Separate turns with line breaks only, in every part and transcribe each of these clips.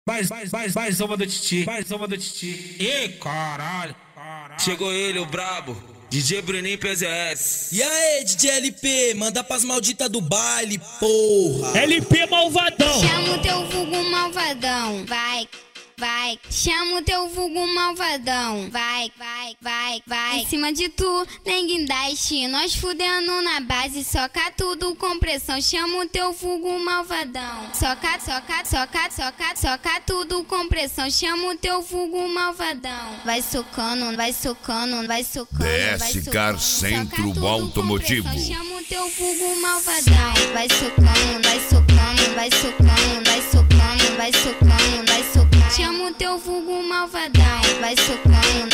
Mais uma do Titi, mais uma do Titi. Ih, caralho.
Chegou ele, o brabo, DJ Bruninho PZS.
E aí, DJ LP, manda pras malditas do baile, porra.
LP malvadão.
Chama o teu vulgo malvadão, vai. Chama o teu vulgo malvadão, vai. Em cima de tu, nem guindaste, nós fudendo na base, soca tudo com pressão. Chama o teu vulgo malvadão, soca tudo com pressão. Chama o teu vulgo malvadão, vai socando.
DS Car Centro Automotivo.
Chama o teu vulgo malvadão, vai socando. Chama o teu vulgo malvadão, vai socando.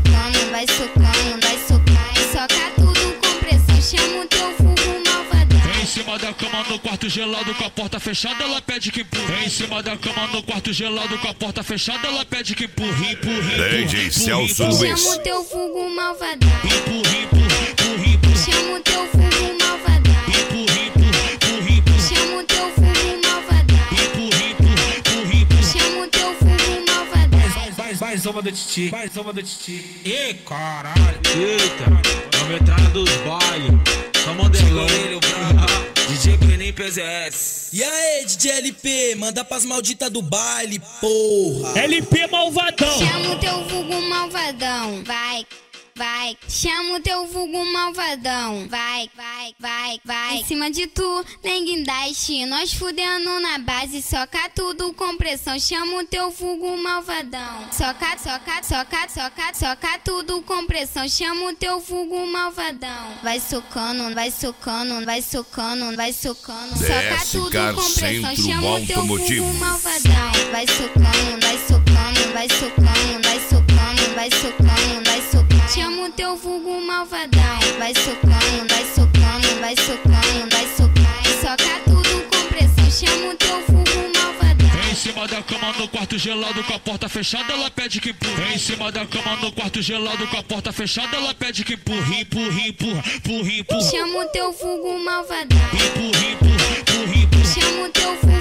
Soca tudo com pressão, chama o teu vulgo malvadão.
Em cima da cama no quarto gelado com a porta fechada, ela pede que empurre. Em cima da cama no quarto gelado com a porta fechada, ela pede que empurre.
DJ Celso Luiz.
Chama o teu vulgo malvadão,
Empurre.
chama o teu vulgo malvadão, chama o teu vulgo malvadão, chama o teu vulgo malvadão.
Mais uma do Titi, mais uma do Titi. Ih, caralho.
Eita, a metralha dos bailes. Só modelão. Chegou ele, o brabo, DJ Bruninho PZS.
E aí, DJ LP, manda pras malditas do baile, porra.
LP malvadão.
Chama o teu vulgo malvadão, vai. Chama o teu vulgo malvadão, vai. Em cima de tu, nem guindaste, nós fudendo na base, soca tudo com pressão. Chama o teu vulgo malvadão, soca tudo com pressão. Chama o teu vulgo malvadão, vai socando. Soca tudo
Car
com pressão.
Centro
Chama o teu
Automotivo.
vulgo malvadão, vai socando. Chama o teu vulgo malvadão, vai socando. Soca tudo com pressão, chama o teu vulgo malvadão.
Em cima da cama no quarto gelado com a porta fechada, ela pede que empurre. Em cima da cama no quarto gelado com a porta fechada, ela pede que empurre.
Chama o teu vulgo malvadão,
Empurre.
chama o teu vulgo